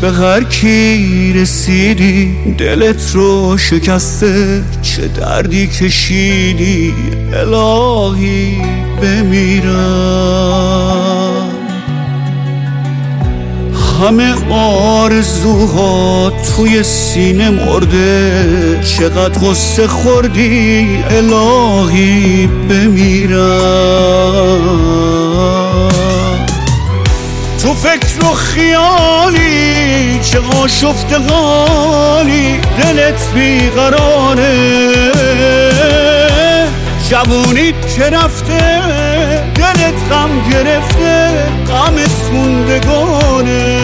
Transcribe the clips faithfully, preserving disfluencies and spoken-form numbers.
به هر کی رسیدی دلت رو شکسته، چه دردی کشیدی الهی بمیرم. همه آرزوها توی سینه مرده، چقدر غصه خوردی الهی بمیرم. تو فکر و خیالی چه آشفته حالی، دلت بیقراره، جوونیت که رفته دلت غم گرفته، غمت موندگاره.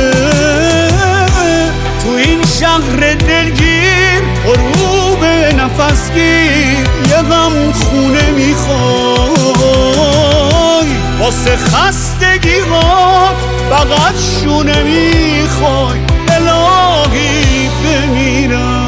تو این شهر دلگیر غروب نفس گیر، یه غم خونه میخوای، واسه خستگیات فقط شونه میخوای الهی بمیرم.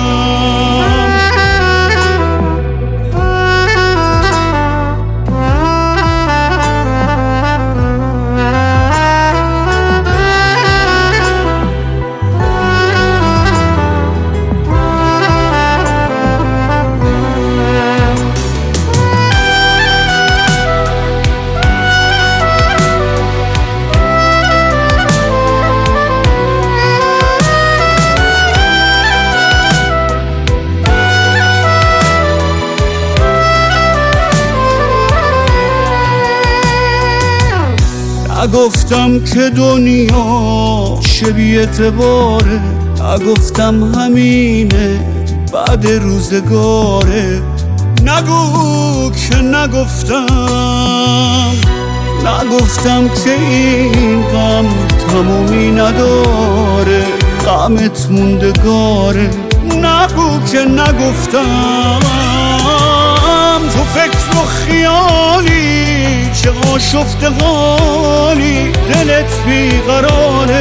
نگفتم که دنیا چه بی اعتباره، نگفتم همینه بعد روزگاره. نگو که نگفتم، نگفتم که این غم تمومی نداره، غمت موندگاره. نگو که نگفتم، تو فکر و خیالی چه آشفته حالی، دلت بیقراره،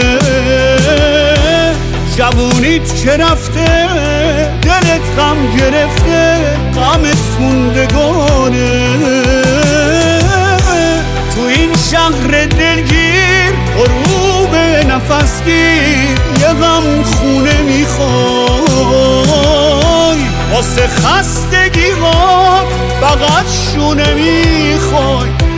جوونیت که رفته دلت غم گرفته، غمت موندگاره. تو این شهر دلگیر غروب نفس گیر، یه غم خونه میخوای، واسه خستگیات فقط شونه میخوای